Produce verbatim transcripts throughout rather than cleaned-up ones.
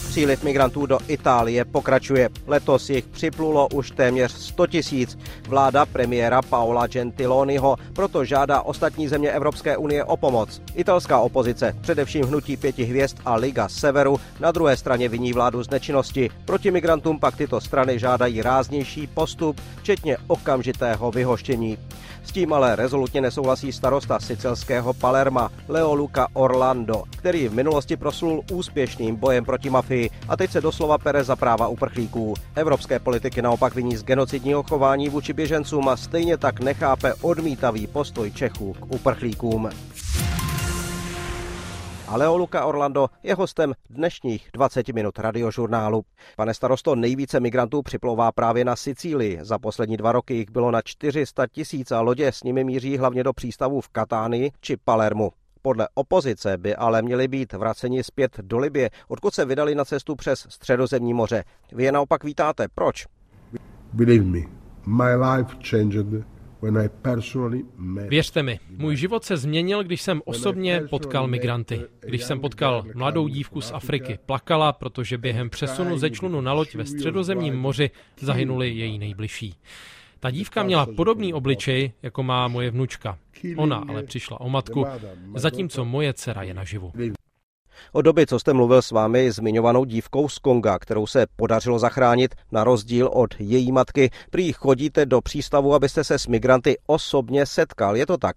Příliv migrantů do Itálie pokračuje. Letos jich připlulo už téměř sto tisíc. Vláda premiéra Paola Gentiloniho proto žádá ostatní země Evropské unie o pomoc. Italská opozice, především hnutí pěti hvězd a Liga Severu, na druhé straně viní vládu z nečinnosti. Proti migrantům pak tyto strany žádají ráznější postup, včetně okamžitého vyhoštění. S tím ale rezolutně nesouhlasí starosta sicilského Palerma Leo Luca Orlando, který v minulosti proslul úspěšným bojem proti mafii a teď se doslova pere za práva uprchlíků. Evropské politiky naopak viní z genocidního chování vůči běžencům a stejně tak nechápe odmítavý postoj Čechů k uprchlíkům. A Leo Luca Orlando je hostem dnešních dvacet minut radiožurnálu. Pane starosto, nejvíce migrantů připlouvá právě na Sicílii. Za poslední dva roky jich bylo na čtyři sta tisíc a lodě s nimi míří hlavně do přístavů v Katánii či Palermu. Podle opozice by ale měli být vraceni zpět do Libye, odkud se vydali na cestu přes Středozemní moře. Vy je naopak vítáte. Proč? Believe me, my life changed. Věřte mi, můj život se změnil, když jsem osobně potkal migranty. Když jsem potkal mladou dívku z Afriky, plakala, protože během přesunu ze člunu na loď ve Středozemním moři zahynuli její nejbližší. Ta dívka měla podobný obličej, jako má moje vnučka. Ona ale přišla o matku, zatímco moje dcera je naživu. Od doby, co jste mluvil s vámi zmiňovanou dívkou z Konga, kterou se podařilo zachránit, na rozdíl od její matky, prý chodíte do přístavu, abyste se s migranty osobně setkal. Je to tak?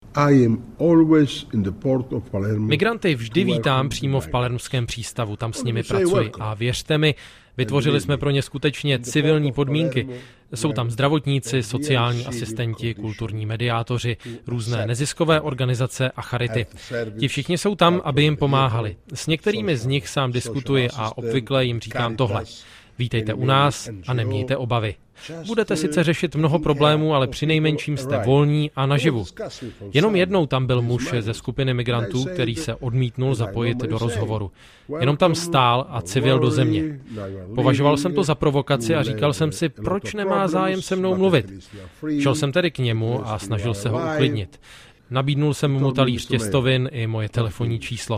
Migranty vždy vítám přímo v palermském přístavu, tam s nimi pracuji a věřte mi, vytvořili jsme pro ně skutečně civilní podmínky. Jsou tam zdravotníci, sociální asistenti, kulturní mediátoři, různé neziskové organizace a charity. Ti všichni jsou tam, aby jim pomáhali. S některými z nich sám diskutuji a obvykle jim říkám tohle. Vítejte u nás a nemějte obavy. Budete sice řešit mnoho problémů, ale přinejmenším jste volní a naživu. Jenom jednou tam byl muž ze skupiny migrantů, který se odmítnul zapojit do rozhovoru. Jenom tam stál a civil do země. Považoval jsem to za provokaci a říkal jsem si, proč nemá zájem se mnou mluvit. Šel jsem tedy k němu a snažil se ho uklidnit. Nabídnul jsem mu talíř těstovin i moje telefonní číslo.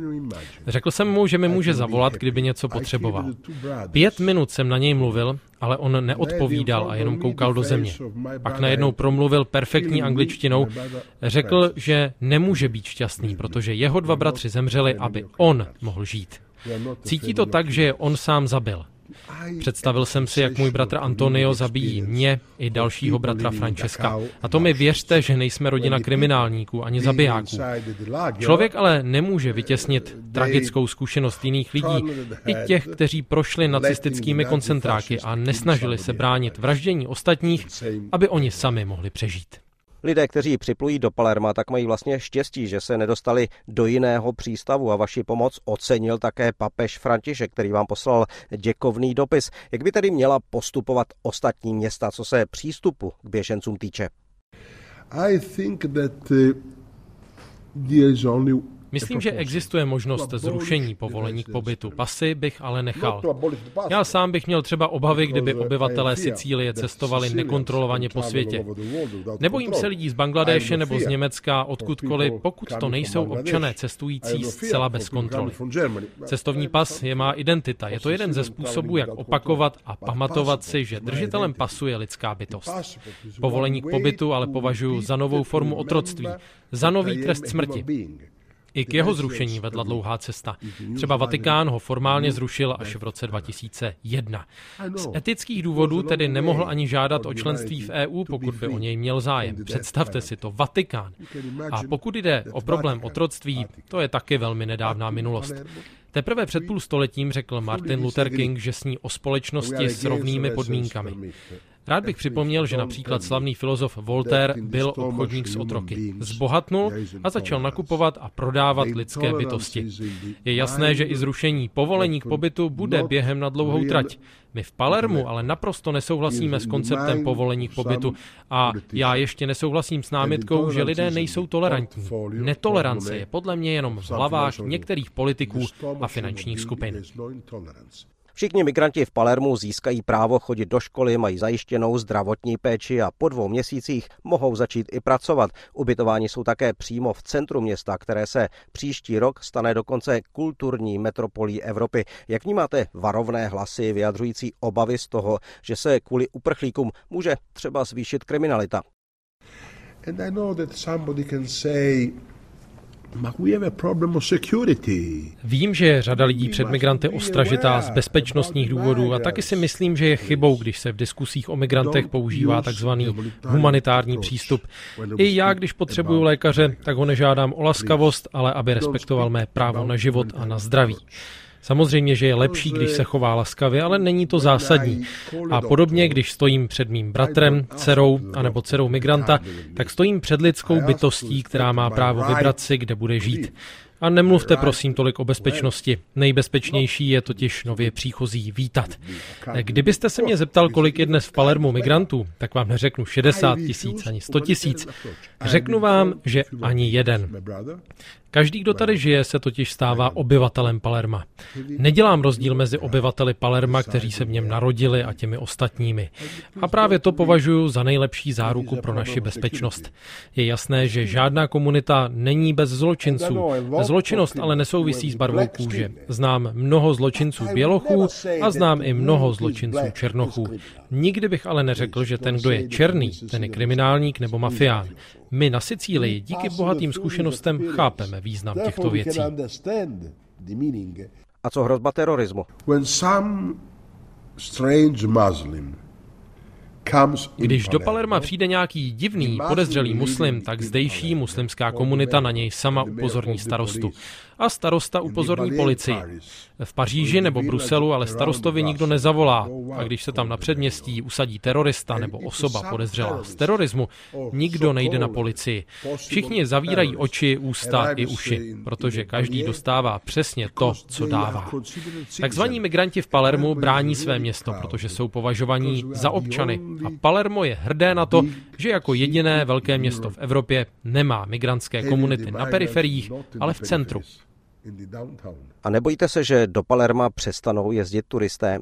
Řekl jsem mu, že mi může zavolat, kdyby něco potřeboval. Pět minut jsem na něj mluvil, ale on neodpovídal a jenom koukal do země. Pak najednou promluvil perfektní angličtinou. Řekl, že nemůže být šťastný, protože jeho dva bratři zemřeli, aby on mohl žít. Cítí to tak, že je on sám zabil. Představil jsem si, jak můj bratr Antonio zabíjí mě i dalšího bratra Francesca. A to mi věřte, že nejsme rodina kriminálníků ani zabijáků. Člověk ale nemůže vytěsnit tragickou zkušenost jiných lidí, i těch, kteří prošli nacistickými koncentráky a nesnažili se bránit vraždění ostatních, aby oni sami mohli přežít. Lidé, kteří připlují do Palerma, tak mají vlastně štěstí, že se nedostali do jiného přístavu a vaši pomoc ocenil také papež František, který vám poslal děkovný dopis. Jak by tedy měla postupovat ostatní města, co se přístupu k běžencům týče? I think that uh, there is only Myslím, že existuje možnost zrušení povolení k pobytu. Pasy bych ale nechal. Já sám bych měl třeba obavy, kdyby obyvatelé Sicílie cestovali nekontrolovaně po světě. Nebojím se lidí z Bangladéše nebo z Německa, odkudkoliv, pokud to nejsou občané cestující zcela bez kontroly. Cestovní pas je má identita. Je to jeden ze způsobů, jak opakovat a pamatovat si, že držitelem pasu je lidská bytost. Povolení k pobytu ale považuji za novou formu otroctví, za nový trest smrti. I k jeho zrušení vedla dlouhá cesta. Třeba Vatikán ho formálně zrušil až v roce dva tisíce jedna. Z etických důvodů tedy nemohl ani žádat o členství v E U, pokud by o něj měl zájem. Představte si to, Vatikán. A pokud jde o problém otroctví, to je taky velmi nedávná minulost. Teprve před půl stoletím řekl Martin Luther King, že sní o společnosti s rovnými podmínkami. Rád bych připomněl, že například slavný filozof Voltaire byl obchodník s otroky. Zbohatnul a začal nakupovat a prodávat lidské bytosti. Je jasné, že i zrušení povolení k pobytu bude během na dlouhou trať. My v Palermu ale naprosto nesouhlasíme s konceptem povolení k pobytu a já ještě nesouhlasím s námitkou, že lidé nejsou tolerantní. Netolerance je podle mě jenom v hlavách některých politiků a finančních skupin. Všichni migranti v Palermu získají právo chodit do školy, mají zajištěnou zdravotní péči a po dvou měsících mohou začít i pracovat. Ubytováni jsou také přímo v centru města, které se příští rok stane dokonce kulturní metropolí Evropy. Jak vnímáte varovné hlasy vyjadřující obavy z toho, že se kvůli uprchlíkům může třeba zvýšit kriminalita? And I know that somebody can say, we have a problem of security. Vím, že je řada lidí před migranty ostražitá z bezpečnostních důvodů a taky si myslím, že je chybou, když se v diskusích o migrantech používá takzvaný humanitární přístup. I já, když potřebuju lékaře, tak ho nežádám o laskavost, ale aby respektoval mé právo na život a na zdraví. Samozřejmě, že je lepší, když se chová laskavě, ale není to zásadní. A podobně, když stojím před mým bratrem, dcerou anebo dcerou migranta, tak stojím před lidskou bytostí, která má právo vybrat si, kde bude žít. A nemluvte prosím tolik o bezpečnosti. Nejbezpečnější je totiž nově příchozí vítat. Kdybyste se mě zeptal, kolik je dnes v Palermu migrantů, tak vám neřeknu šedesát tisíc ani sto tisíc. Řeknu vám, že ani jeden. Každý, kdo tady žije, se totiž stává obyvatelem Palerma. Nedělám rozdíl mezi obyvateli Palerma, kteří se v něm narodili, a těmi ostatními. A právě to považuji za nejlepší záruku pro naši bezpečnost. Je jasné, že žádná komunita není bez zločinců. Zločinnost ale nesouvisí s barvou kůže. Znám mnoho zločinců bělochů a znám i mnoho zločinců černochů. Nikdy bych ale neřekl, že ten, kdo je černý, ten je kriminálník nebo mafián. My na Sicílii díky bohatým zkušenostem chápeme význam těchto věcí. A co hrozba terorismu? Když do Palerma přijde nějaký divný, podezřelý muslim, tak zdejší muslimská komunita na něj sama upozorní starostu. A starosta upozorní policii. V Paříži nebo Bruselu ale starostovi nikdo nezavolá. A když se tam na předměstí usadí terorista nebo osoba podezřelá z terorismu, nikdo nejde na policii. Všichni zavírají oči, ústa i uši, protože každý dostává přesně to, co dává. Takzvaní migranti v Palermu brání své město, protože jsou považovaní za občany. A Palermo je hrdé na to, že jako jediné velké město v Evropě nemá migrantské komunity na periferiích, ale v centru. A nebojíte se, že do Palerma přestanou jezdit turisté?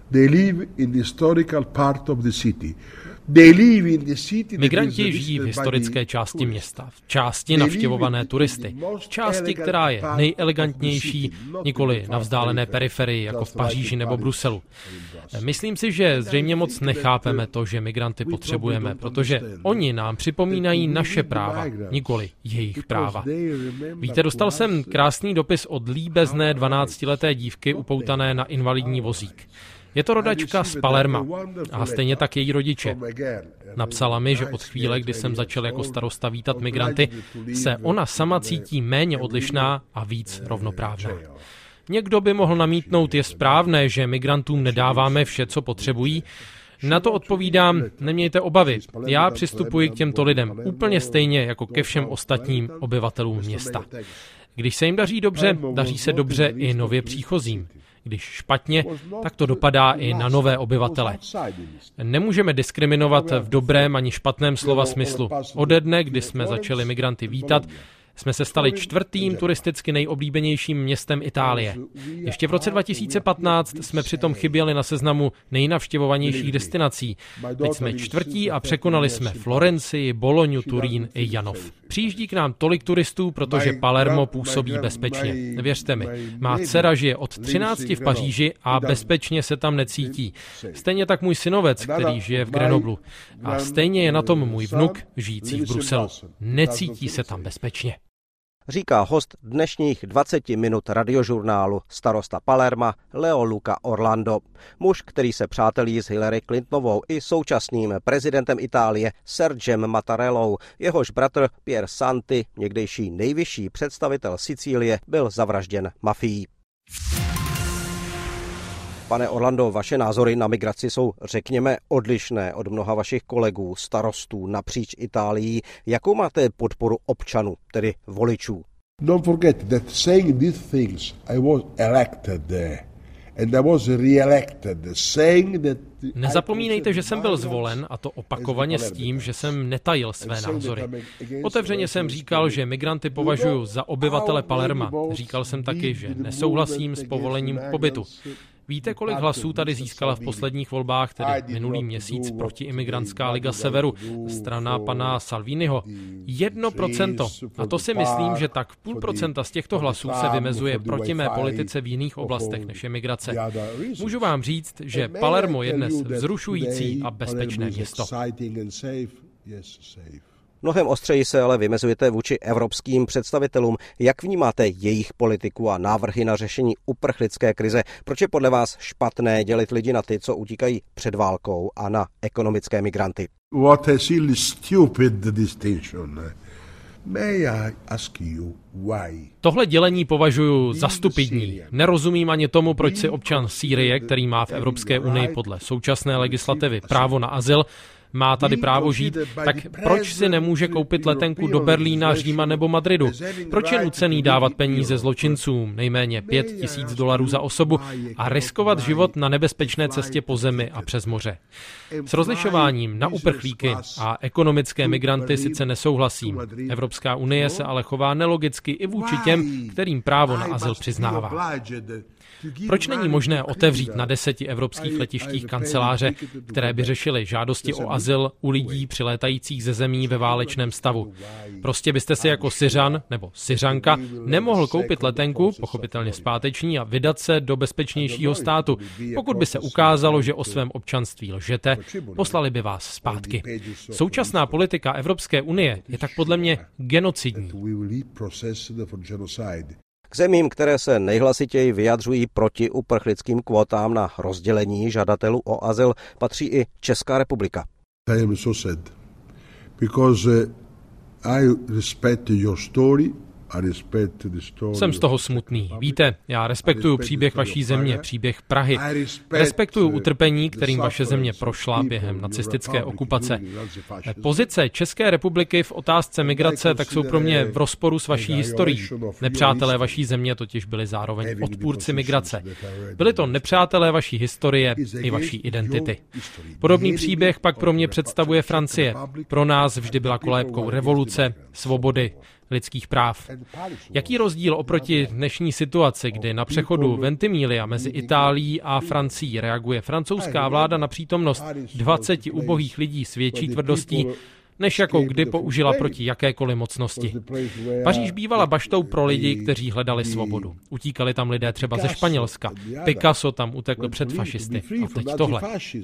Migranti žijí v historické části města, v části navštěvované turisty, v části, která je nejelegantnější, nikoli na vzdálené periferii, jako v Paříži nebo Bruselu. Myslím si, že zřejmě moc nechápeme to, že migranty potřebujeme, protože oni nám připomínají naše práva, nikoli jejich práva. Víte, dostal jsem krásný dopis od líbezné dvanáctileté dívky upoutané na invalidní vozík. Je to rodačka z Palerma a stejně tak její rodiče. Napsala mi, že od chvíle, kdy jsem začal jako starosta vítat migranty, se ona sama cítí méně odlišná a víc rovnoprávná. Někdo by mohl namítnout, je správné, že migrantům nedáváme vše, co potřebují. Na to odpovídám, nemějte obavy. Já přistupuji k těmto lidem úplně stejně jako ke všem ostatním obyvatelům města. Když se jim daří dobře, daří se dobře i nově příchozím. Když špatně, tak to dopadá i na nové obyvatele. Nemůžeme diskriminovat v dobrém ani špatném slova smyslu. Ode dne, kdy jsme začali migranty vítat, jsme se stali čtvrtým turisticky nejoblíbenějším městem Itálie. Ještě v roce dva tisíce patnáct jsme přitom chyběli na seznamu nejnavštěvovanějších destinací. Teď jsme čtvrtí a překonali jsme Florencii, Bolognu, Turín i Janov. Přijíždí k nám tolik turistů, protože Palermo působí bezpečně. Věřte mi, má dcera žije od třinácti v Paříži a bezpečně se tam necítí. Stejně tak můj synovec, který žije v Grenoblu. A stejně je na tom můj vnuk, žijící v Bruselu. Necítí se tam bezpečně. Říká host dnešních dvaceti minut radiožurnálu starosta Palerma Leo Luca Orlando. Muž, který se přátelí s Hillary Clintonovou i současným prezidentem Itálie Sergem Mattarellou. Jehož bratr Pierre Santi, někdejší nejvyšší představitel Sicílie, byl zavražděn mafií. Pane Orlando, vaše názory na migraci jsou, řekněme, odlišné od mnoha vašich kolegů, starostů napříč Itálií. Jakou máte podporu občanů, tedy voličů? Don't forget that saying these things, I was elected there. And I was re-elected, saying that... Nezapomínejte, že jsem byl zvolen, a to opakovaně s tím, že jsem netajil své názory. Otevřeně jsem říkal, že migranty považuji za obyvatele Palerma. Říkal jsem taky, že nesouhlasím s povolením k pobytu. Víte, kolik hlasů tady získala v posledních volbách, tedy minulý měsíc, protiimigrantská Liga Severu, strana pana Salviniho? Jedno procento. A to si myslím, že tak půl procenta z těchto hlasů se vymezuje proti mé politice v jiných oblastech než je migrace. Můžu vám říct, že Palermo je dnes vzrušující a bezpečné město. Mnohem ostřeji se ale vymezujete vůči evropským představitelům. Jak vnímáte jejich politiku a návrhy na řešení uprchlické krize? Proč je podle vás špatné dělit lidi na ty, co utíkají před válkou, a na ekonomické migranty? What a silly, stupid distinction. May I ask you why? Tohle dělení považuji za stupidní. Nerozumím ani tomu, proč si občan Sýrie, který má v Evropské unii podle současné legislativy právo na azyl, má tady právo žít, tak proč si nemůže koupit letenku do Berlína, Říma nebo Madridu? Proč je nucený dávat peníze zločincům, nejméně pět tisíc dolarů za osobu, a riskovat život na nebezpečné cestě po zemi a přes moře? S rozlišováním na uprchlíky a ekonomické migranty sice nesouhlasím. Evropská unie se ale chová nelogicky i vůči těm, kterým právo na azyl přiznává. Proč není možné otevřít na deseti evropských letištích kanceláře, které by řešily žádosti o azyl u lidí přilétajících ze zemí ve válečném stavu? Prostě byste si jako Syřan nebo Syřanka nemohl koupit letenku, pochopitelně zpáteční, a vydat se do bezpečnějšího státu. Pokud by se ukázalo, že o svém občanství lžete, poslali by vás zpátky. Současná politika Evropské unie je tak podle mě genocidní. K zemím, které se nejhlasitěji vyjadřují proti uprchlickým kvótám na rozdělení žadatelů o azyl, patří i Česká republika. I am so sad because I respect your story. Jsem z toho smutný. Víte, já respektuju příběh vaší země, příběh Prahy. Respektuju utrpení, kterým vaše země prošla během nacistické okupace. Pozice České republiky v otázce migrace tak jsou pro mě v rozporu s vaší historií. Nepřátelé vaší země totiž byli zároveň odpůrci migrace. Byli to nepřátelé vaší historie i vaší identity. Podobný příběh pak pro mě představuje Francie. Pro nás vždy byla kolébkou revoluce, svobody, lidských práv. Jaký rozdíl oproti dnešní situaci, kdy na přechodu Ventimiglia mezi Itálií a Francií reaguje francouzská vláda na přítomnost dvaceti ubohých lidí s větší tvrdostí, než jakou kdy použila proti jakékoliv mocnosti. Paříž bývala baštou pro lidi, kteří hledali svobodu. Utíkali tam lidé třeba ze Španělska. Picasso tam utekl před fašisty. A teď tohle.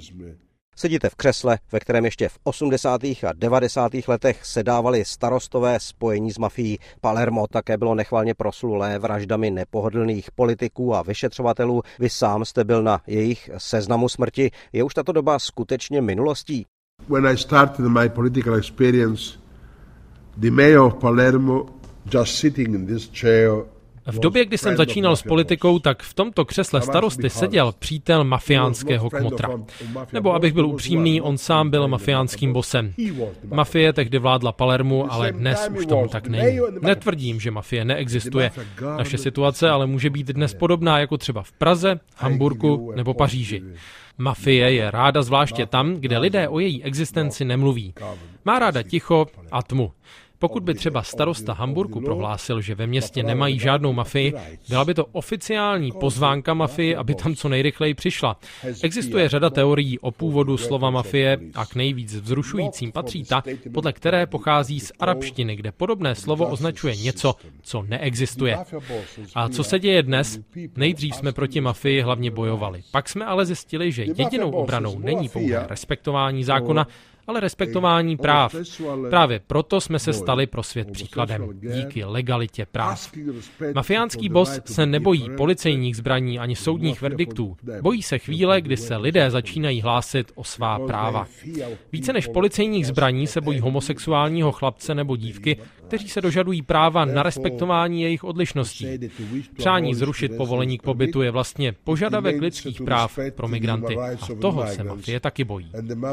Sedíte v křesle, ve kterém ještě v osmdesátých a devadesátých letech se dávali starostové spojení s mafií. Palermo také bylo nechvalně proslulé vraždami nepohodlných politiků a vyšetřovatelů. Vy sám jste byl na jejich seznamu smrti. Je už tato doba skutečně minulostí? When I started my political experience, the mayor of Palermo, just sitting in this chair, v době, kdy jsem začínal s politikou, tak v tomto křesle starosty seděl přítel mafiánského kmotra. Nebo abych byl upřímný, on sám byl mafiánským bosem. Mafie tehdy vládla Palermu, ale dnes už tomu tak není. Netvrdím, že mafie neexistuje. Naše situace ale může být dnes podobná jako třeba v Praze, Hamburku nebo Paříži. Mafie je ráda zvláště tam, kde lidé o její existenci nemluví. Má ráda ticho a tmu. Pokud by třeba starosta Hamburku prohlásil, že ve městě nemají žádnou mafii, byla by to oficiální pozvánka mafii, aby tam co nejrychleji přišla. Existuje řada teorií o původu slova mafie a k nejvíc vzrušujícím patří ta, podle které pochází z arabštiny, kde podobné slovo označuje něco, co neexistuje. A co se děje dnes? Nejdřív jsme proti mafii hlavně bojovali. Pak jsme ale zjistili, že jedinou obranou není pouhé respektování zákona, ale respektování práv. Právě proto jsme se stali pro svět příkladem, díky legalitě práv. Mafiánský boss se nebojí policejních zbraní ani soudních verdiktů. Bojí se chvíle, kdy se lidé začínají hlásit o svá práva. Více než policejních zbraní se bojí homosexuálního chlapce nebo dívky, kteří se dožadují práva na respektování jejich odlišností. Přání zrušit povolení k pobytu je vlastně požadavek lidských práv pro migranty. A toho se mafie taky bojí.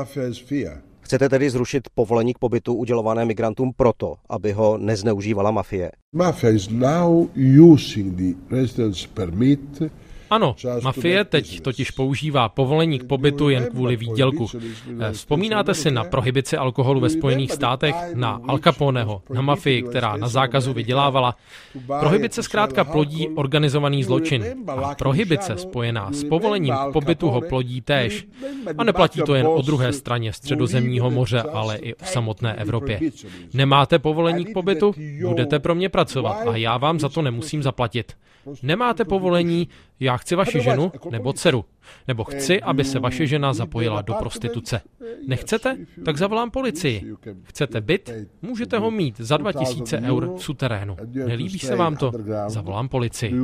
Chcete tedy zrušit povolení k pobytu udělované migrantům proto, aby ho nezneužívala mafie? Mafia is now using the residence permit. Ano, mafie teď totiž používá povolení k pobytu jen kvůli výdělku. Vzpomínáte si na prohibici alkoholu ve Spojených státech, na Al Caponeho, na mafii, která na zákazu vydělávala? Prohibice zkrátka plodí organizovaný zločin. A prohibice spojená s povolením k pobytu ho plodí též. A neplatí to jen o druhé straně Středozemního moře, ale i o samotné Evropě. Nemáte povolení k pobytu? Budete pro mě pracovat a já vám za to nemusím zaplatit. Nemáte povolení, já chci vaši ženu nebo dceru. Nebo chci, aby se vaše žena zapojila do prostituce. Nechcete? Tak zavolám policii. Chcete byt? Můžete ho mít za dva tisíce eur v suterénu. Nelíbí se vám to? Zavolám policii.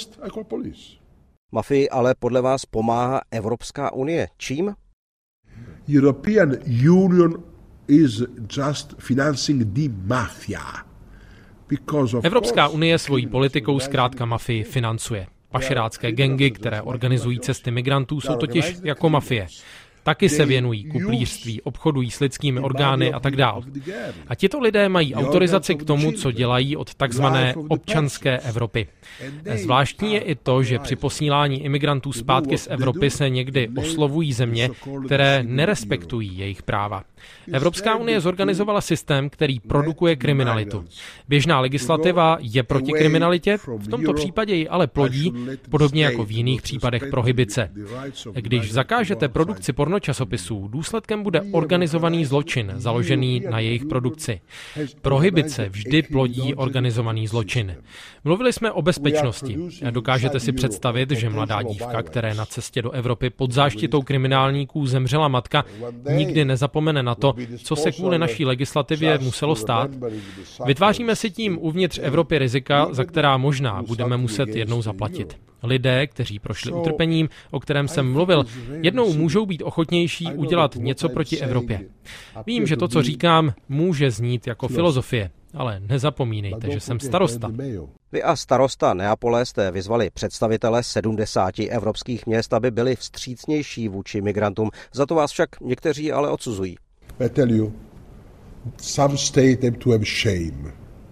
Mafii ale podle vás pomáhá Evropská unie. Čím? European Union is just financing the mafia. Evropská unie svojí politikou zkrátka mafii financuje. Pašerácké gangy, které organizují cesty migrantů, jsou totiž jako mafie. Taky se věnují kuplířství, obchodují s lidskými orgány a tak dále. A tito lidé mají autorizaci k tomu, co dělají od takzvané občanské Evropy. Zvláštní je i to, že při posílání imigrantů zpátky z Evropy se někdy oslovují země, které nerespektují jejich práva. Evropská unie zorganizovala systém, který produkuje kriminalitu. Běžná legislativa je proti kriminalitě, v tomto případě ji ale plodí, podobně jako v jiných případech prohibice. Když zakážete produkci pornočasopisů, důsledkem bude organizovaný zločin, založený na jejich produkci. Prohibice vždy plodí organizovaný zločin. Mluvili jsme o bezpečnosti. Dokážete si představit, že mladá dívka, které na cestě do Evropy pod záštitou kriminálníků zemřela matka, nikdy nezapomene na to, co se kvůli naší legislativě muselo stát? Vytváříme si tím uvnitř Evropy rizika, za která možná budeme muset jednou zaplatit. Lidé, kteří prošli utrpením, o kterém jsem mluvil, jednou můžou být ochotnější udělat něco proti Evropě. Vím, že to, co říkám, může znít jako filozofie, ale nezapomínejte, že jsem starosta. Vy a starosta Neapole jste vyzvali představitele sedmdesáti evropských měst, aby byli vstřícnější vůči migrantům. Za to vás však někteří ale odsuzují. I tell you, some state them to have shame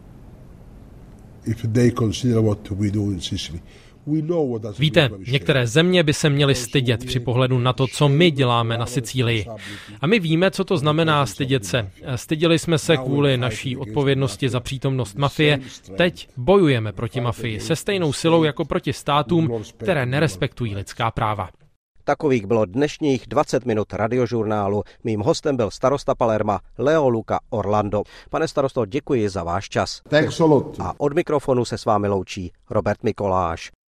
if they consider what we do in Sicily. Víte, některé země by se měly stydět při pohledu na to, co my děláme na Sicílii. A my víme, co to znamená stydět se. Styděli jsme se kvůli naší odpovědnosti za přítomnost mafie. Teď bojujeme proti mafii se stejnou silou jako proti státům, které nerespektují lidská práva. Takových bylo dnešních dvacet minut radiožurnálu. Mým hostem byl starosta Palerma Leo Luca Orlando. Pane starosto, děkuji za váš čas. Thanks a lot. A od mikrofonu se s vámi loučí Robert Mikoláš.